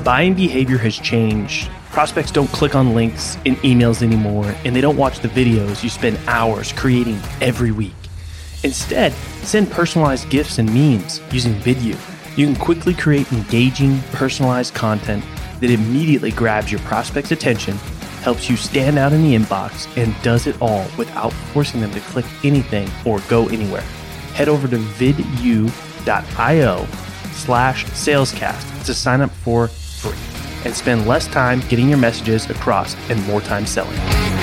Buying behavior has changed. Prospects don't click on links in emails anymore, and they don't watch the videos you spend hours creating every week. Instead, send personalized gifts and memes using Vidyou. You can quickly create engaging, personalized content that immediately grabs your prospect's attention, helps you stand out in the inbox, and does it all without forcing them to click anything or go anywhere. Head over to vidyou.io/salescast to sign up for free and spend less time getting your messages across and more time selling.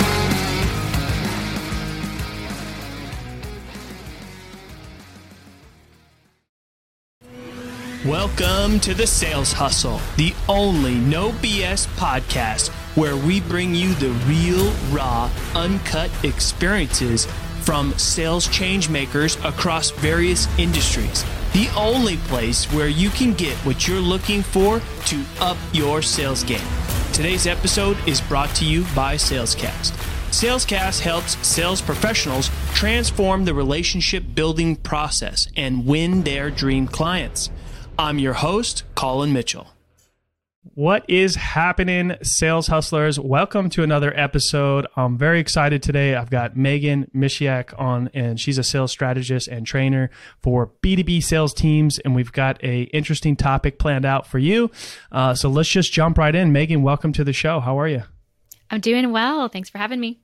Welcome to the Sales Hustle, the only no BS podcast where we bring you the real, raw, uncut experiences from sales change makers across various industries. The only place where you can get what you're looking for to up your sales game. Today's episode is brought to you by SalesCast. SalesCast helps sales professionals transform the relationship building process and win their dream clients. I'm your host, Colin Mitchell. What is happening, sales hustlers? Welcome to another episode. I'm very excited today. I've got Megan Mishiak on, and she's a sales strategist and trainer for B2B sales teams, and we've got a interesting topic planned out for you. So let's just jump right in. Megan, welcome to the show. How are you? I'm doing well. Thanks for having me.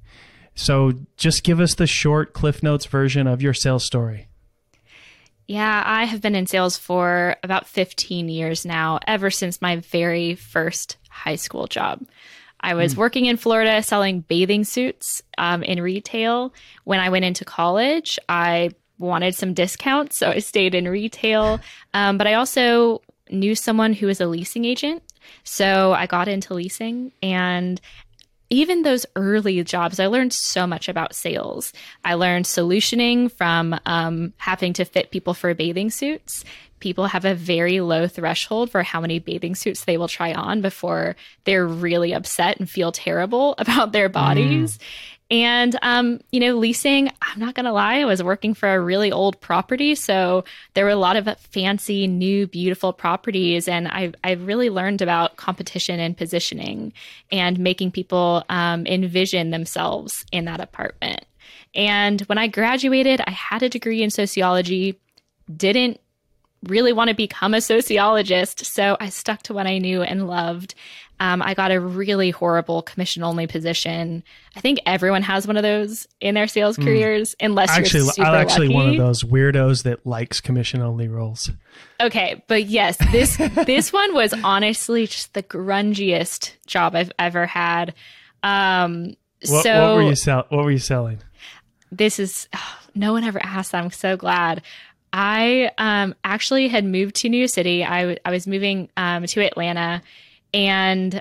So just give us the short Cliff Notes version of your sales story. Yeah, I have been in sales for about 15 years now, ever since my very first high school job. I was working in Florida selling bathing suits in retail. When I went into college, I wanted some discounts, so I stayed in retail. But I also knew someone who was a leasing agent, so I got into leasing. And even those early jobs, I learned so much about sales. I learned solutioning from having to fit people for bathing suits. People have a very low threshold for how many bathing suits they will try on before they're really upset and feel terrible about their bodies. And, leasing, I'm not going to lie, I was working for a really old property. So there were a lot of fancy, new, beautiful properties. And I really learned about competition and positioning and making people envision themselves in that apartment. And when I graduated, I had a degree in sociology, didn't really want to become a sociologist. So I stuck to what I knew and loved. I got a really horrible commission-only position. I think everyone has one of those in their sales careers, unless you're super I'm actually lucky. one of those weirdos that likes commission-only roles. Okay, but yes, this one was honestly just the grungiest job I've ever had. What were you selling? This is no one ever asked. I'm so glad. I actually had moved to New York City. I was moving to Atlanta. And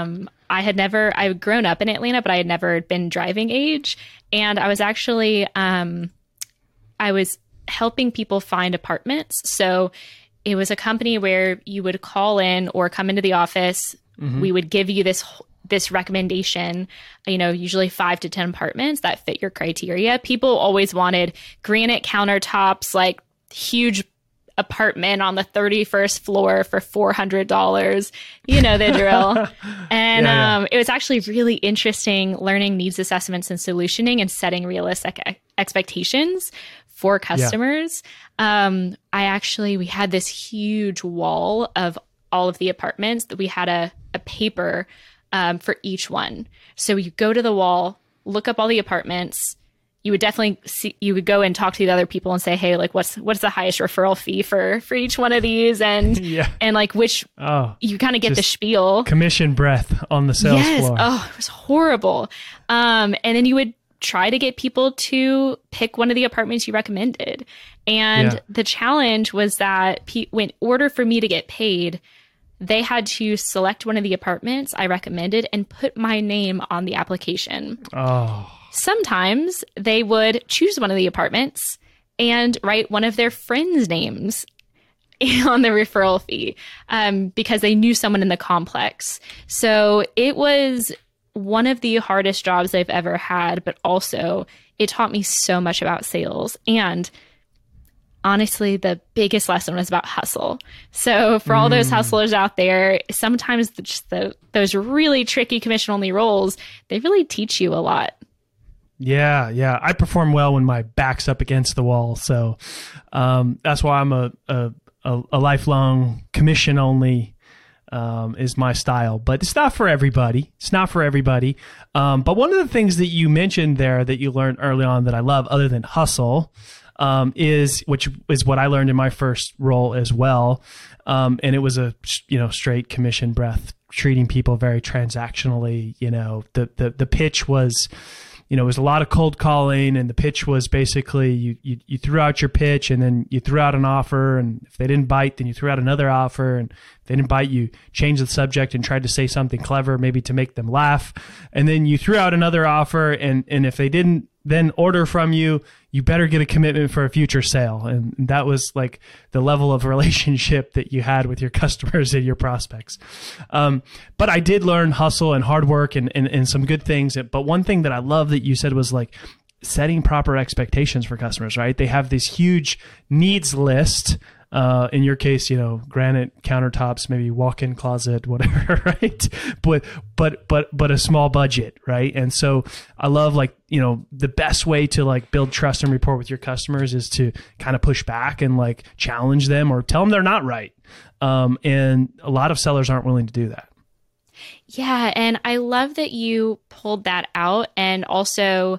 I'd grown up in Atlanta, but I had never been driving age. And I was actually, I was helping people find apartments. So it was a company where you would call in or come into the office. We would give you this recommendation, usually 5 to 10 apartments that fit your criteria. People always wanted granite countertops, like huge apartment on the 31st floor for $400. You know the drill. And it was actually really interesting learning needs assessments and solutioning and setting realistic expectations for customers. We had this huge wall of all of the apartments that we had a paper for each one. So you go to the wall, look up all the apartments. You would definitely you would go and talk to the other people and say, hey, like what's the highest referral fee for each one of these? And and like which you kind of get the spiel. Commission breath on the sales floor. Oh, it was horrible. And then you would try to get people to pick one of the apartments you recommended. And the challenge was that in order for me to get paid, they had to select one of the apartments I recommended and put my name on the application. Oh. Sometimes they would choose one of the apartments and write one of their friends' names on the referral fee because they knew someone in the complex. So it was one of the hardest jobs I've ever had, but also it taught me so much about sales. And honestly, the biggest lesson was about hustle. So for all those hustlers out there, sometimes those really tricky commission-only roles, they really teach you a lot. Yeah. I perform well when my back's up against the wall. So that's why I'm a lifelong commission-only is my style. But it's not for everybody. But one of the things that you mentioned there that you learned early on that I love, other than hustle, which is what I learned in my first role as well. And it was a, straight commission breath, treating people very transactionally. The pitch was, it was a lot of cold calling, and the pitch was basically you threw out your pitch, and then you threw out an offer, and if they didn't bite, then you threw out another offer, and if they didn't bite, you changed the subject and tried to say something clever, maybe to make them laugh, and then you threw out another offer, and if they didn't then order from you, you better get a commitment for a future sale. And that was like the level of relationship that you had with your customers and your prospects. But I did learn hustle and hard work and some good things. But one thing that I love that you said was like setting proper expectations for customers, right? They have this huge needs list. In your case, granite countertops, maybe walk-in closet, whatever, right? But a small budget, right? And so I love the best way to build trust and rapport with your customers is to kind of push back and challenge them or tell them they're not right. And a lot of sellers aren't willing to do that. Yeah. And I love that you pulled that out. And also,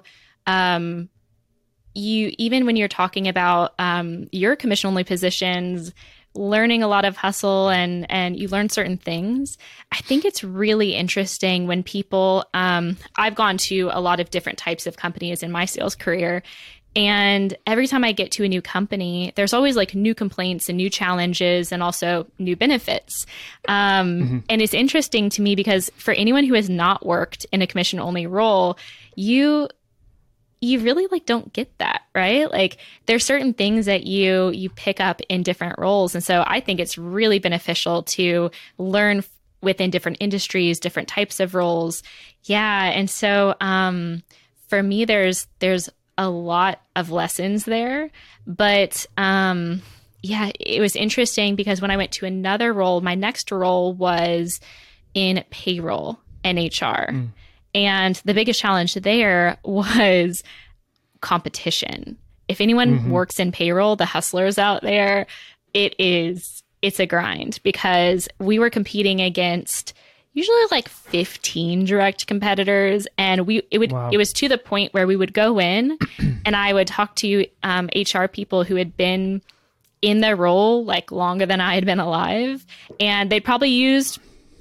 even when you're talking about your commission-only positions, learning a lot of hustle and you learn certain things, I think it's really interesting when people, I've gone to a lot of different types of companies in my sales career. And every time I get to a new company, there's always new complaints and new challenges and also new benefits. And it's interesting to me because for anyone who has not worked in a commission-only role, you really don't get that, right? There's certain things that you pick up in different roles. And so I think it's really beneficial to learn within different industries, different types of roles. Yeah. And so for me, there's a lot of lessons there. But it was interesting because when I went to another role, my next role was in payroll and HR. And the biggest challenge there was competition. If anyone works in payroll, the hustlers out there, it's a grind because we were competing against usually 15 direct competitors. And it was to the point where we would go in and I would talk to HR people who had been in their role longer than I had been alive. And they've used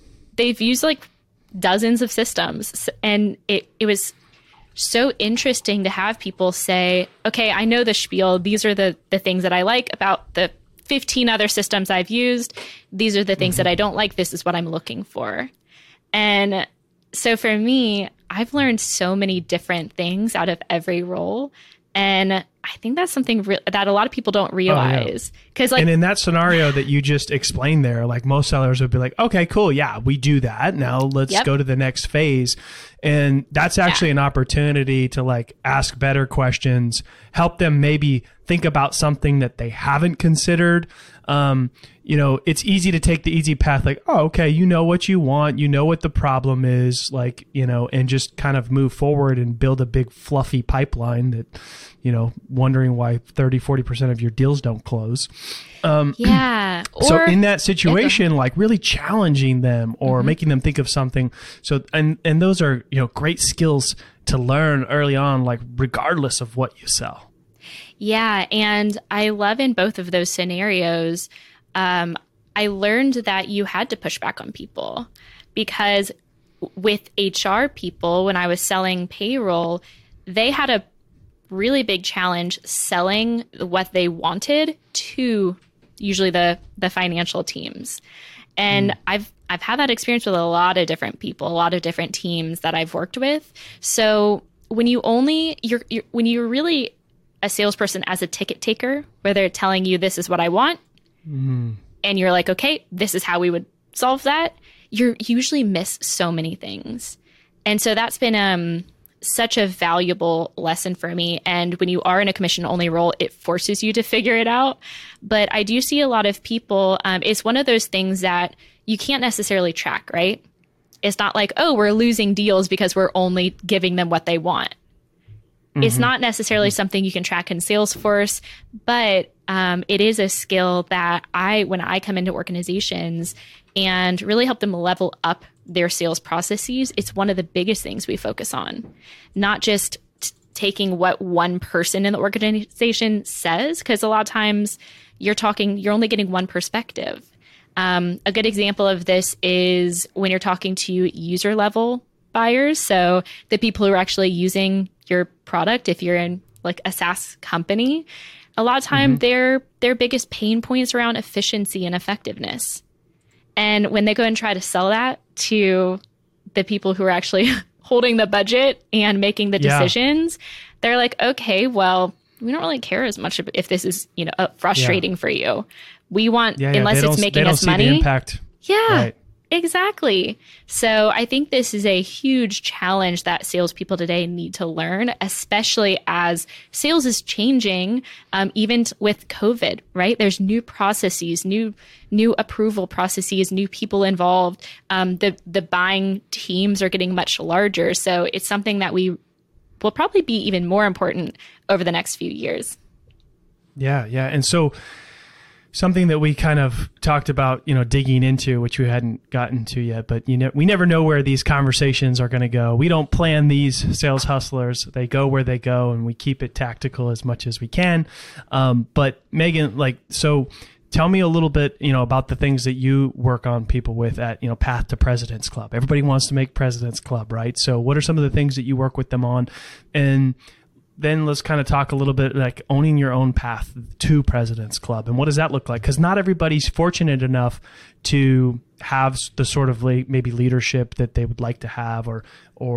dozens of systems. And it was so interesting to have people say, okay, I know the spiel. These are the things that I like about the 15 other systems I've used. These are the things that I don't like. This is what I'm looking for. And so for me, I've learned so many different things out of every role. And I think that's something that a lot of people don't realize. And in that scenario that you just explained there, most sellers would be like, okay, cool. Yeah, we do that. Now let's go to the next phase. And that's actually an opportunity to ask better questions, help them maybe think about something that they haven't considered. It's easy to take the easy path, okay, you know what you want, you know what the problem is, and just kind of move forward and build a big fluffy pipeline that, wondering why 30-40% of your deals don't close. So in that situation, really challenging them or making them think of something. So, and those are, great skills to learn early on, regardless of what you sell. Yeah. And I love in both of those scenarios, I learned that you had to push back on people because with HR people, when I was selling payroll, they had a really big challenge selling what they wanted to usually the financial teams. And I've had that experience with a lot of different people, a lot of different teams that I've worked with. So when when you're really a salesperson as a ticket taker, where they're telling you this is what I want, and you're like, okay, this is how we would solve that, you usually miss so many things. And so that's been such a valuable lesson for me. And when you are in a commission only role, it forces you to figure it out. But I do see a lot of people, it's one of those things that you can't necessarily track, right? It's not like, oh, we're losing deals because we're only giving them what they want. It's not necessarily something you can track in Salesforce, but it is a skill that when I come into organizations and really help them level up their sales processes, it's one of the biggest things we focus on. Not just taking what one person in the organization says, because a lot of times you're only getting one perspective. A good example of this is when you're talking to user level buyers. So the people who are actually using your product, if you're in like a SaaS company, a lot of time their biggest pain points around efficiency and effectiveness. And when they go and try to sell that to the people who are actually holding the budget and making the decisions, they're like, okay, well, we don't really care as much if this is, frustrating for you. We want, unless it's making us money. The impact. Yeah. Right. Exactly. So I think this is a huge challenge that salespeople today need to learn, especially as sales is changing, even with COVID, right? There's new processes, new approval processes, new people involved. The buying teams are getting much larger. So it's something that will probably be even more important over the next few years. Yeah. And so something that we kind of talked about, digging into, which we hadn't gotten to yet, but we never know where these conversations are going to go. We don't plan these sales hustlers. They go where they go, and we keep it tactical as much as we can. But Megan, so tell me a little bit, about the things that you work on people with at, Path to President's Club. Everybody wants to make President's Club, right? So what are some of the things that you work with them on? And then let's kind of talk a little bit like owning your own path to President's Club. And what does that look like? Because not everybody's fortunate enough to have the sort of maybe leadership that they would like to have or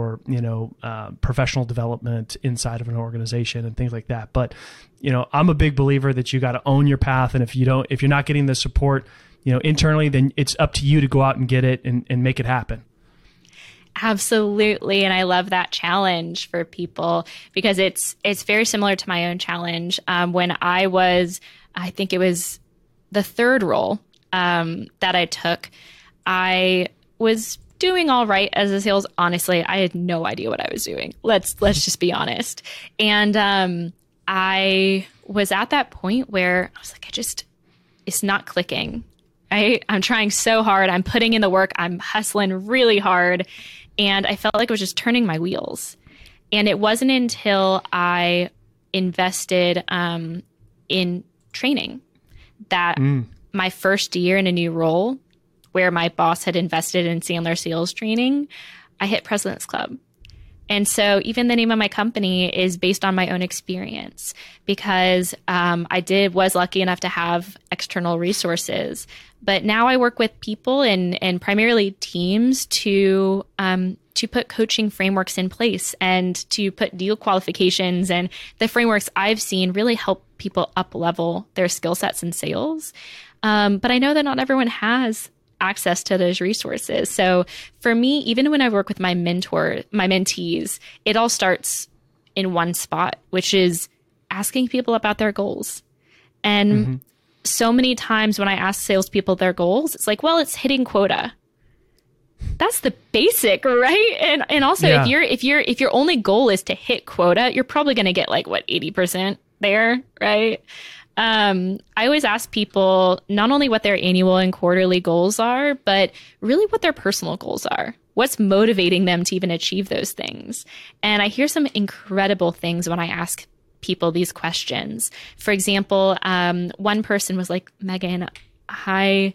professional development inside of an organization and things like that. But, I'm a big believer that you got to own your path. And if you're not getting the support, internally, then it's up to you to go out and get it and make it happen. Absolutely. And I love that challenge for people because it's very similar to my own challenge. When I think it was the third role that I took, I was doing all right as a sales. Honestly, I had no idea what I was doing. Let's just be honest. And I was at that point where I was like, it's not clicking. Right? I'm trying so hard. I'm putting in the work. I'm hustling really hard. And I felt like I was just turning my wheels. And it wasn't until I invested in training that my first year in a new role, where my boss had invested in Sandler sales training, I hit President's Club. And so even the name of my company is based on my own experience because I was lucky enough to have external resources. But now I work with people and primarily teams to put coaching frameworks in place and to put deal qualifications, and the frameworks I've seen really help people up level their skill sets in sales. But I know that not everyone has access to those resources. So for me, even when I work with my mentees, it all starts in one spot, which is asking people about their goals. And so many times when I ask salespeople their goals, it's like, well, it's hitting quota. That's the basic, right? And also if your only goal is to hit quota, you're probably going to get 80% there, right? I always ask people not only what their annual and quarterly goals are, but really what their personal goals are. What's motivating them to even achieve those things? And I hear some incredible things when I ask people these questions. For example, one person was like, Megan, I'm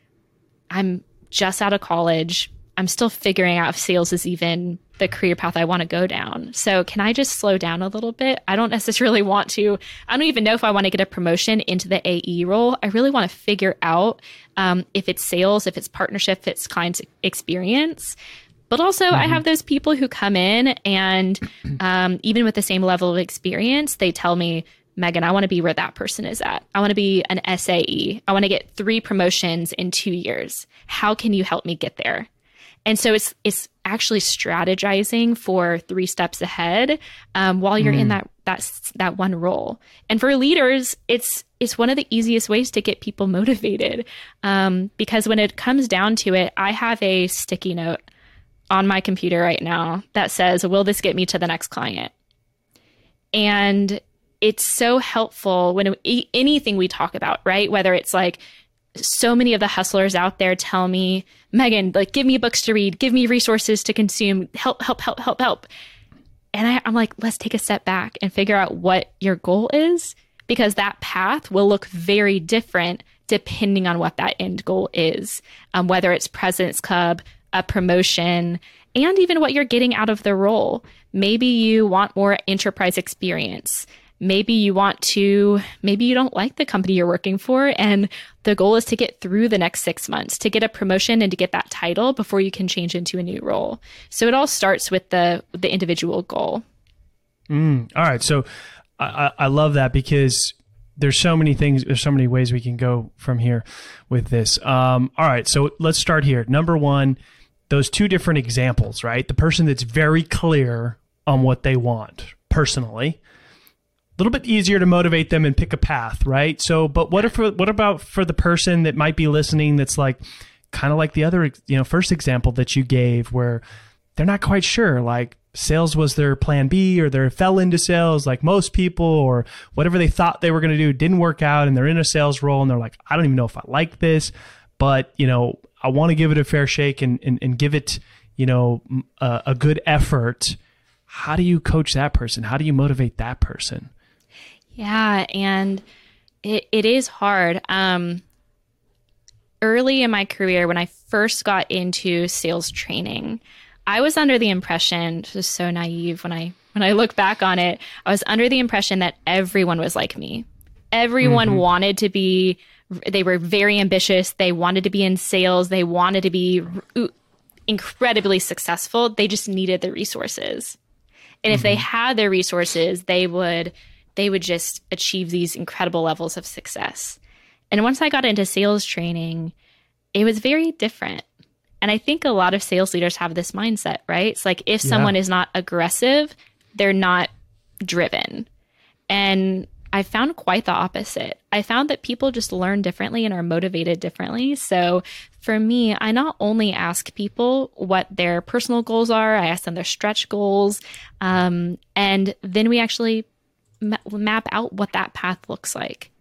just out of college. I'm still figuring out if sales is even the career path I want to go down. So can I just slow down a little bit? I don't necessarily want to. I don't even know if I want to get a promotion into the AE role. I really want to figure out if it's sales, if it's partnership, if it's client experience. But also I have those people who come in and even with the same level of experience, they tell me, Megan, I want to be where that person is at. I want to be an SAE. I want to get 3 promotions in 2 years. How can you help me get there? And so it's actually strategizing for 3 steps ahead while you're in that one role. And for leaders, it's one of the easiest ways to get people motivated, because when it comes down to it, I have a sticky note on my computer right now that says, will this get me to the next client? And it's so helpful when anything we talk about, right? Whether it's like, so many of the hustlers out there tell me, Megan, like, give me books to read, give me resources to consume, help. And I'm like, let's take a step back and figure out what your goal is, because that path will look very different depending on what that end goal is, whether it's President's Club, a promotion, and even what you're getting out of the role. Maybe you want more enterprise experience. Maybe you don't like the company you're working for, and the goal is to get through the next 6 months, to get a promotion and to get that title before you can change into a new role. So it all starts with the individual goal. All right. So I love that, because there's so many things, there's so many ways we can go from here with this. All right. So let's start here. Number one, those 2 different examples, right? The person that's very clear on what they want personally, a little bit easier to motivate them and pick a path, right? So, but what about for the person that might be listening that's like, kind of like the other, first example that you gave, where they're not quite sure, like sales was their plan B, or they fell into sales like most people, or whatever they thought they were going to do didn't work out, and they're in a sales role and they're like, I don't even know if I like this, but I want to give it a fair shake and give it, a good effort. How do you coach that person? How do you motivate that person? Yeah, and it is hard. Early in my career, when I first got into sales training, I was under the impression, just so naive when I look back on it, I was under the impression that everyone was like me. Everyone wanted to be, they were very ambitious. They wanted to be in sales. They wanted to be incredibly successful. They just needed the resources. And if they had the resources, they would just achieve these incredible levels of success. And once I got into sales training, it was very different. And I think a lot of sales leaders have this mindset, right? It's like, if someone is not aggressive, they're not driven. And I found quite the opposite. I found that people just learn differently and are motivated differently. So for me, I not only ask people what their personal goals are, I ask them their stretch goals, and then we actually map out what that path looks like.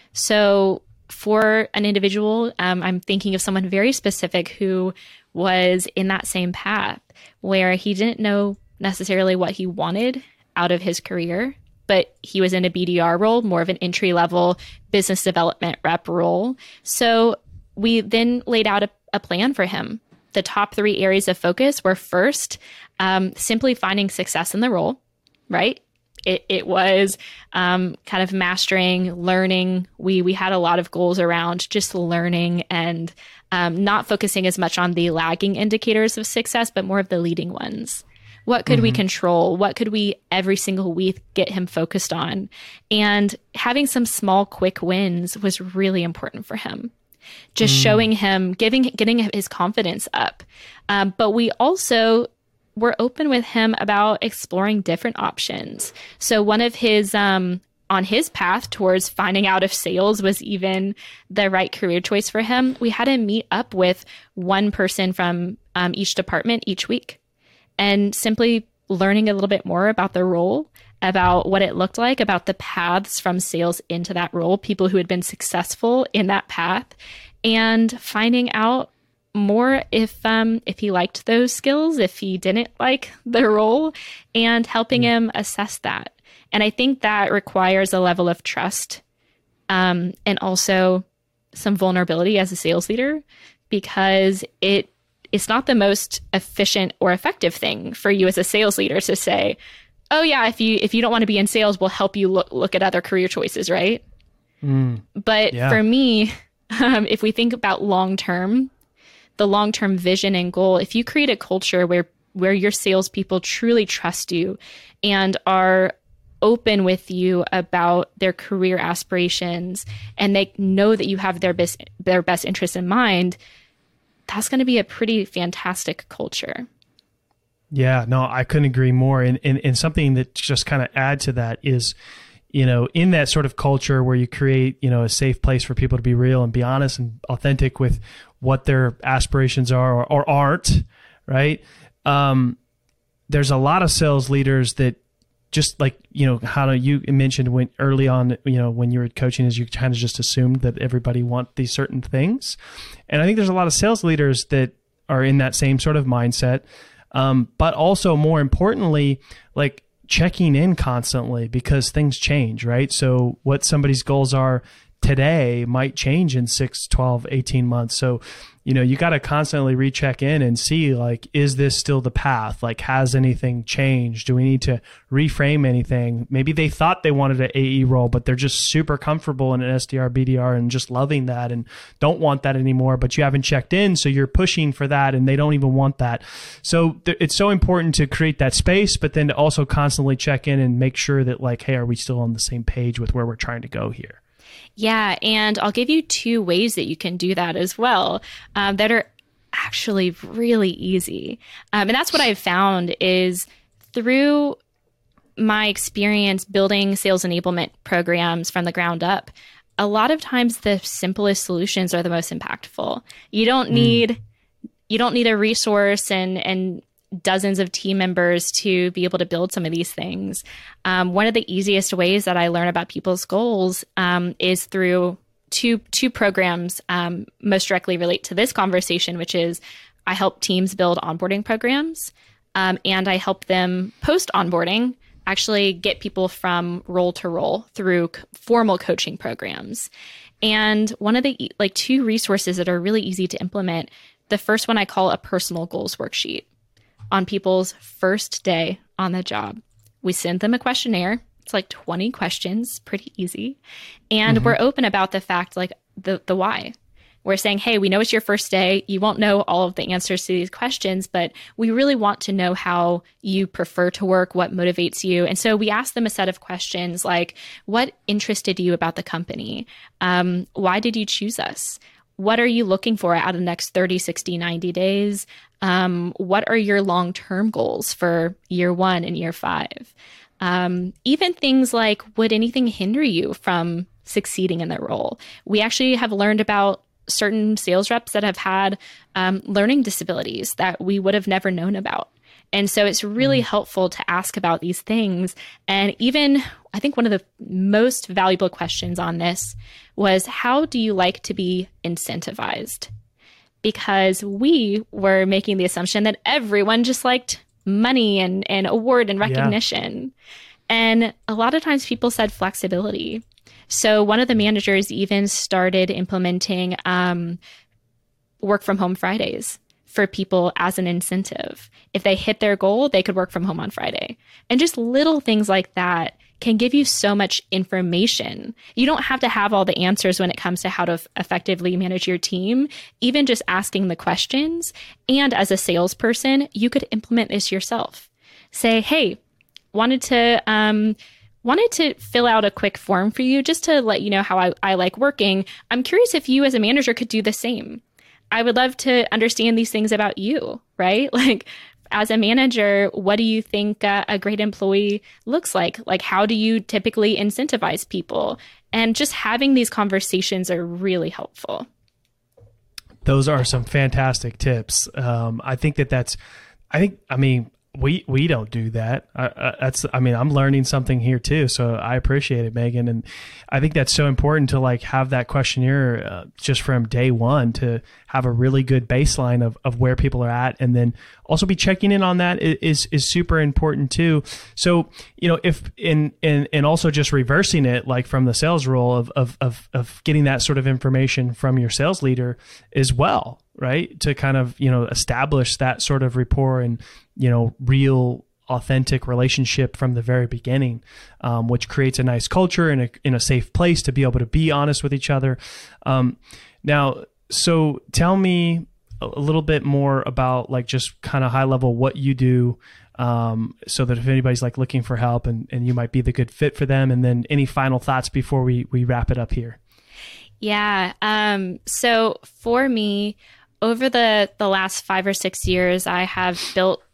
So for an individual, I'm thinking of someone very specific who was in that same path, where he didn't know necessarily what he wanted out of his career, but he was in a BDR role, more of an entry-level business development rep role. So we then laid out a plan for him. The top 3 areas of focus were, first, simply finding success in the role, right? It was kind of mastering, learning. We had a lot of goals around just learning and not focusing as much on the lagging indicators of success, but more of the leading ones. What could we control? What could we every single week get him focused on? And having some small, quick wins was really important for him. Just showing him, getting his confidence up. But we also were open with him about exploring different options. So one of his, on his path towards finding out if sales was even the right career choice for him, we had him meet up with one person from each department each week, and simply learning a little bit more about the role, about what it looked like, about the paths from sales into that role, people who had been successful in that path, and finding out more if he liked those skills, if he didn't like the role, and helping him assess that. And I think that requires a level of trust, and also some vulnerability as a sales leader, because it's not the most efficient or effective thing for you as a sales leader to say, oh yeah, if you don't want to be in sales, we'll help you look at other career choices, right? But for me, if we think about the long-term vision and goal, if you create a culture where your salespeople truly trust you and are open with you about their career aspirations, and they know that you have their best interests in mind, that's going to be a pretty fantastic culture. Yeah, no, I couldn't agree more. And something that just kind of add to that is, in that sort of culture where you create, a safe place for people to be real and be honest and authentic with what their aspirations are or aren't, right? There's a lot of sales leaders that just like, how you mentioned when early on, when you were coaching, is you kind of just assumed that everybody want these certain things. And I think there's a lot of sales leaders that are in that same sort of mindset. But also more importantly, like checking in constantly because things change, right? So what somebody's goals are today might change in 6, 12, 18 months. So, you got to constantly recheck in and see, like, is this still the path? Like, has anything changed? Do we need to reframe anything? Maybe they thought they wanted an AE role, but they're just super comfortable in an SDR, BDR and just loving that and don't want that anymore, but you haven't checked in. So you're pushing for that and they don't even want that. So it's so important to create that space, but then to also constantly check in and make sure that, like, hey, are we still on the same page with where we're trying to go here? Yeah, and I'll give you 2 ways that you can do that as well, that are actually really easy. And that's what I've found is through my experience building sales enablement programs from the ground up, a lot of times the simplest solutions are the most impactful. You don't need a resource and dozens of team members to be able to build some of these things. One of the easiest ways that I learn about people's goals is through two programs most directly relate to this conversation, which is I help teams build onboarding programs and I help them post onboarding actually get people from role to role through formal coaching programs. And one of the 2 resources that are really easy to implement, the first one I call a personal goals worksheet. On people's first day on the job, we send them a questionnaire. It's like 20 questions, pretty easy. And we're open about the fact, like the why. We're saying, hey, we know it's your first day. You won't know all of the answers to these questions, but we really want to know how you prefer to work, what motivates you. And so we ask them a set of questions like, what interested you about the company? Why did you choose us? What are you looking for out of the next 30, 60, 90 days? What are your long-term goals for year 1 and year 5? Even things like, would anything hinder you from succeeding in the role? We actually have learned about certain sales reps that have had learning disabilities that we would have never known about. And so it's really helpful to ask about these things. And even, I think one of the most valuable questions on this was, how do you like to be incentivized? Because we were making the assumption that everyone just liked money and award and recognition. Yeah. And a lot of times people said flexibility. So one of the managers even started implementing work from home Fridays for people as an incentive. If they hit their goal, they could work from home on Friday. And just little things like that can give you so much information. You don't have to have all the answers when it comes to how to effectively manage your team. Even just asking the questions. And as a salesperson, you could implement this yourself. Say, hey, wanted to fill out a quick form for you just to let you know how I like working. I'm curious if you as a manager could do the same. I would love to understand these things about you, right? Like, as a manager, what do you think a great employee looks like? Like, how do you typically incentivize people? And just having these conversations are really helpful. Those are some fantastic tips. I think we don't do that. I'm learning something here too. So I appreciate it, Megan. And I think that's so important to like have that questionnaire just from day one to have a really good baseline of where people are at. And then also be checking in on that is super important too. So, if and also just reversing it, like from the sales role of getting that sort of information from your sales leader as well, right? To kind of, establish that sort of rapport and, real authentic relationship from the very beginning, which creates a nice culture and in a safe place to be able to be honest with each other. Now, so tell me a little bit more about like just kind of high level what you do, so that if anybody's like looking for help and you might be the good fit for them, and then any final thoughts before we wrap it up here. Yeah. So for me, over the last 5 or 6 years, I have built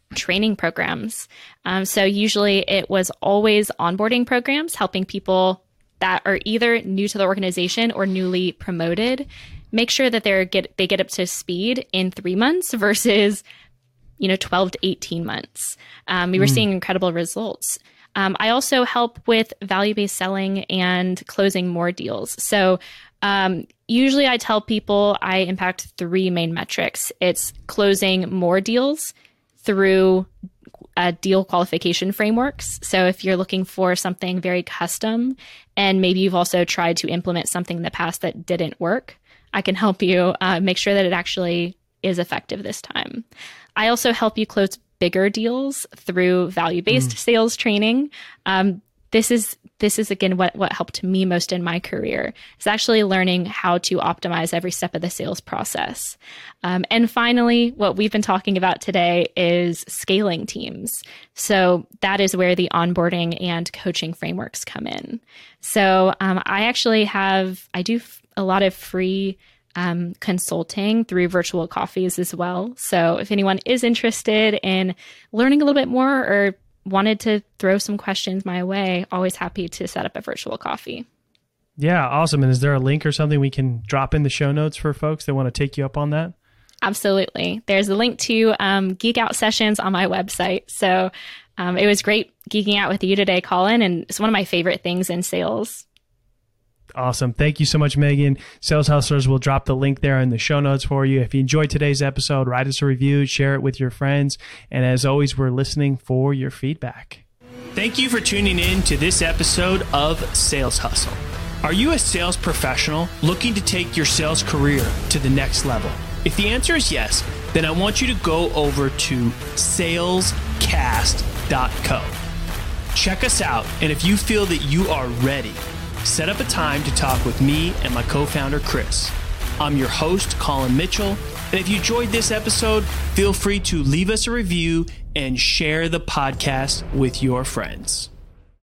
training programs. So usually it was always onboarding programs, helping people that are either new to the organization or newly promoted, make sure that they get up to speed in 3 months versus 12 to 18 months. We were seeing incredible results. I also help with value-based selling and closing more deals. So usually I tell people I impact 3 main metrics. It's closing more deals through deal qualification frameworks. So if you're looking for something very custom and maybe you've also tried to implement something in the past that didn't work, I can help you make sure that it actually is effective this time. I also help you close bigger deals through value-based sales training. This is again what helped me most in my career, is actually learning how to optimize every step of the sales process. And finally, what we've been talking about today is scaling teams. So that is where the onboarding and coaching frameworks come in. So I do a lot of free consulting through virtual coffees as well. So if anyone is interested in learning a little bit more or wanted to throw some questions my way, always happy to set up a virtual coffee. Yeah, awesome. And is there a link or something we can drop in the show notes for folks that want to take you up on that? Absolutely. There's a link to Geek Out sessions on my website. So it was great geeking out with you today, Colin, and it's one of my favorite things in sales. Awesome. Thank you so much, Megan. Sales Hustlers will drop the link there in the show notes for you. If you enjoyed today's episode, write us a review, share it with your friends. And as always, we're listening for your feedback. Thank you for tuning in to this episode of Sales Hustle. Are you a sales professional looking to take your sales career to the next level? If the answer is yes, then I want you to go over to salescast.co. Check us out, and if you feel that you are ready, set up a time to talk with me and my co-founder, Chris. I'm your host, Colin Mitchell, and if you enjoyed this episode, feel free to leave us a review and share the podcast with your friends.